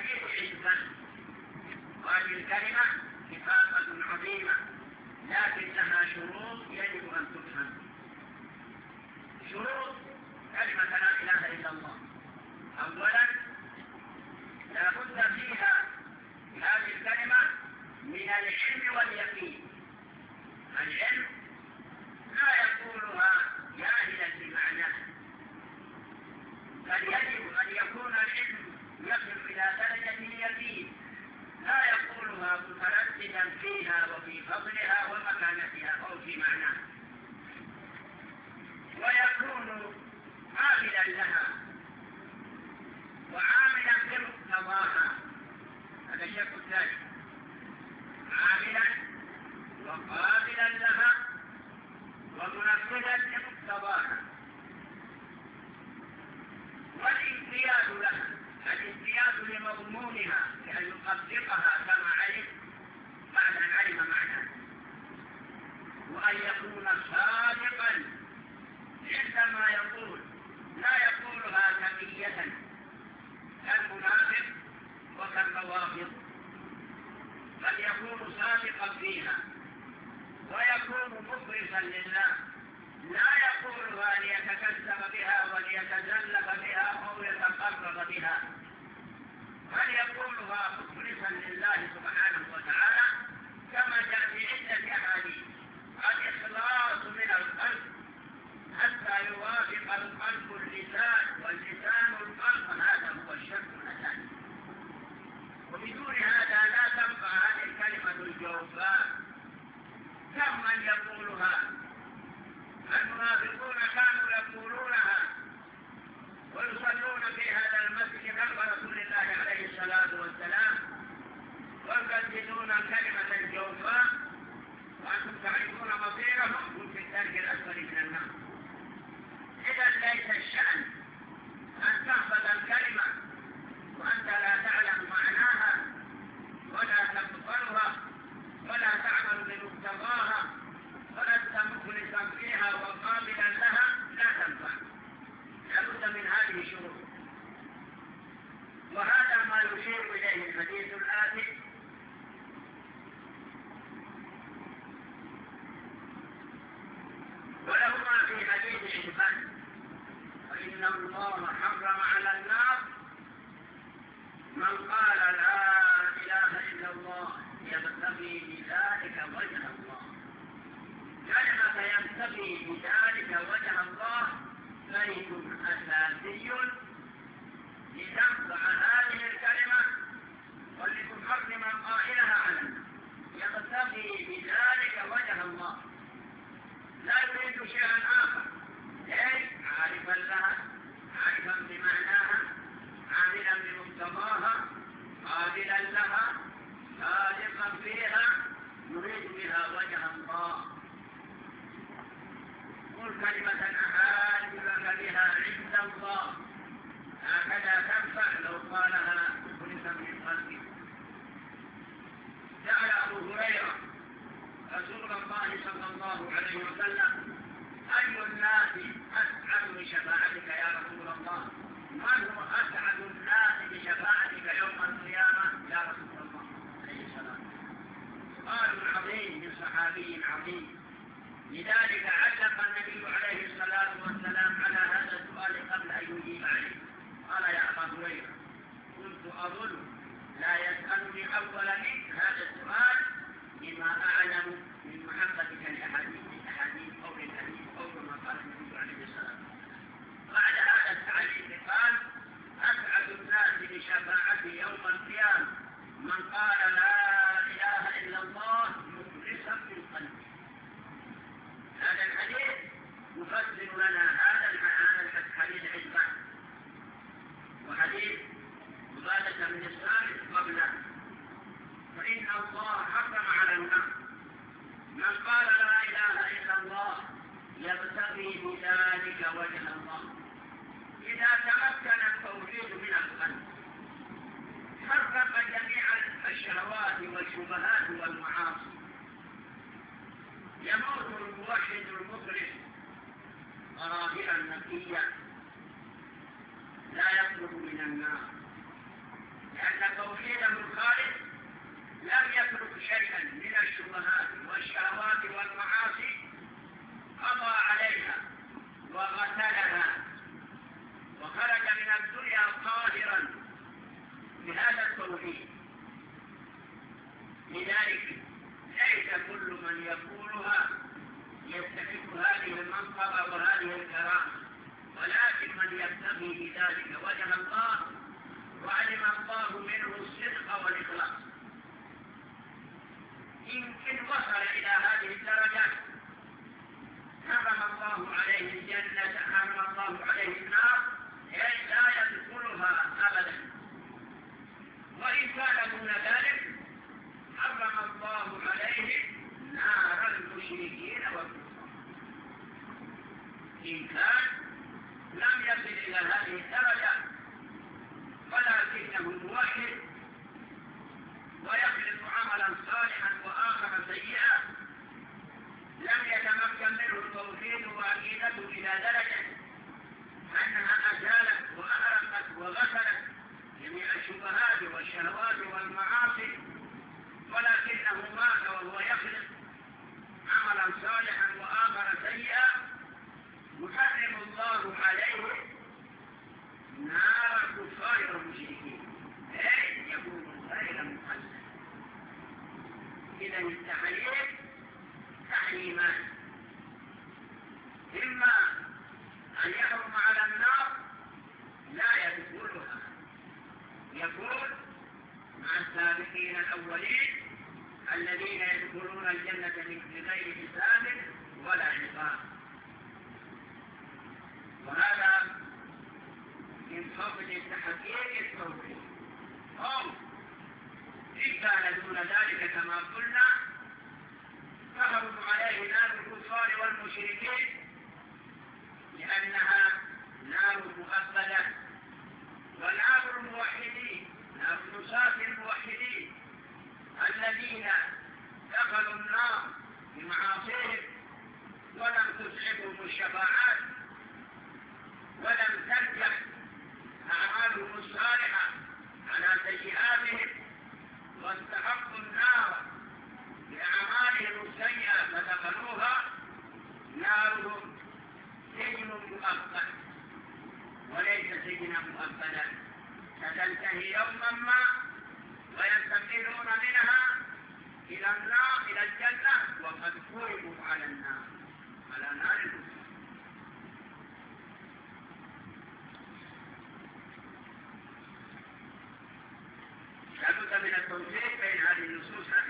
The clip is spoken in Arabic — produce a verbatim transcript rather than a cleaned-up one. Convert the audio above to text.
حديث عزة. وهذه الكلمة اتفاقة عظيمة، لكن لها شروط يجب أن تفهم. شروط كلمة لا إله إلا الله: أولا لا بد فيها هذه الكلمة من العلم واليقين. العلم لا يقولها جاهلا بمعناه، بل يجب أن يكون العلم يصل إلى درجة اليقين، لا يقولها مترددا فيها وفي فضلها ومكانتها أو في معناها، ويكون عاملا لها وعاملا بمقتضاها. هذا الشق الثاني: عاملا وقابلا لها ومنفذا لمقتضاها. والانقياد لها، الانقياد لمضمونها، بأن يطبقها كما علم بعد أن علم معناها، وأن يكون صادقا عندما يقول، لا يقولها كمية كالمنافق وكالروافض، بل يكون صادقا فيها ويكون مخلصا لله، لا يقولها ليتكذب بها وليتزلف بها أو يتقرب بها، بل يقولها مخلصا لله سبحانه وتعالى، كما جاء في عدة أحاديث: الإخلاص من القلب حتى يوافق القلب اللسان واللسان القلب. هذا هو الشرط الأساسي، وبدون هذا لا تبقى هذه الكلمة الجوفاء. كم من يقولها؟ المنافقون كانوا يقولونها ويصلون في هذا المسجد خلف رسول الله عليه الصلاة والسلام، ويجددون كلمة الجوفاء، وأنتم تعرفون مصيرهم هم في الدرك الأسفل من النار. إذا ليس الشأن أن تحفظ الكلمة وأنت لا تعلم معناها ولا تقبلها ولا تعمل بمقتضاها ولست مخلصا فيها وقابلا لها، لا تنفع. لابد من هذه الشروط، وهذا ما يشير إليه الحديث الآتي: ولهما في حديث عبان: فإن الله حرم على النار من قال لا إله إلا الله يبتغي بذلك وجه الله. كلمة يبتغي بذلك وجه الله شيء أساسي لتنفع هذه الكلمة ولتحرم قائلها على النار. يبتغي بذلك وجه الله، لا يريد شيئا آخر، أي عارفا لها، عارفا بمعناها، عاملا بمقتضاها، قابلا لها، صادقا فيها، يريد بها وجه الله. قل كلمة أحاج لك بها عند الله، هكذا تنفع لو قالها مخلصا من قلبه. جعل أبو هريرة رسول الله صلى الله عليه وسلم: أي الناس أسعد بشفاعتك يا رسول الله؟ من هو أسعد الناس بشفاعتك يوم القيامة يا رسول الله عليه السلام؟ سؤال عظيم من صحابي عظيم. لذلك علق النبي عليه الصلاة والسلام على هذا السؤال قبل أن يجيب عليه. قال: يا أبا هريرة، كنت أظن لا يسألني أول منك هذا السؤال لما أعلم من محبتك لأحاديث الأحاديث أو للحديث أو كما قال النبي عليه السلام. بعد هذا التعليق قال: أسعد الناس بشفاعتي يوم القيامة من قال لا إله إلا الله مخلصا من قلبه. هذا الحديث يفسر لنا هذا الحديث عزمان، وحديث عبادة من السابق قبله: فإن الله حرم على النار من قال لا إله إلا الله يبتغي بذلك وجه الله. إذا تمكن التوحيد من القلب حرق جميع الشهوات والشبهات والمعاصي. يموت الموحد المخلص طاهرا نقيا لا يطلب من النار، لأن قاهرا بهذا التوحيد. لذلك ليس كل من يقولها يستحق هذه المنقبة وهذه الكرامة، ولكن من يبتغي بذلك وجه الله وعلم الله منه الصدق والإخلاص. إن وصل إلى هذه الدرجة حرم الله عليه الجنة، حرم الله عليه النار، أي لا يدخلها أبدا. وإن كان دون ذلك حرم الله عليه نار المشركين والكفار. إن كان لم يصل إلى هذه الدرجة ولكنه موحد ويخلط عملا صالحا وآخر سيئا لم يتمكن منه التوحيد وعقيدته إلى درجة أنها أزالت وأحرقت وغسلت جميع الشبهات والشهوات والمعاصي، ولكنه مات وهو يخلق عملا صالحا وآخر سيئا، يحرم الله عليه نار الكفار والمشركين، أي يكون غير مخلد. إذا التحريم تحريمان: إما أن يحرم على النار لا يدخلها، يكون مع السابقين الأولين الذين يدخلون الجنة بغير حساب ولا عقاب. وهذا من فضل تحقيق التوحيد. هم إن كان دون ذلك كما قلنا تحرم عليه نار الكفار والمشركين، لأنها نار مؤبدة. ونار الموحدين، نار نصاة الموحدين الذين دخلوا النار بمعاصيهم ولم تسعفهم الشفاعات ولم تنجح أعمالهم الصالحة على سيئاتهم واستحقوا النار بأعمالهم السيئة فدخلوها، نارهم سجن مؤبد وليس سجنا مؤبدا، ستنتهي يوما ما وينتقلون منها إلى النار إلى الجنة وقد فرضوا على النار على نار الكفر. لابد من التوفيق بين هذه النصوص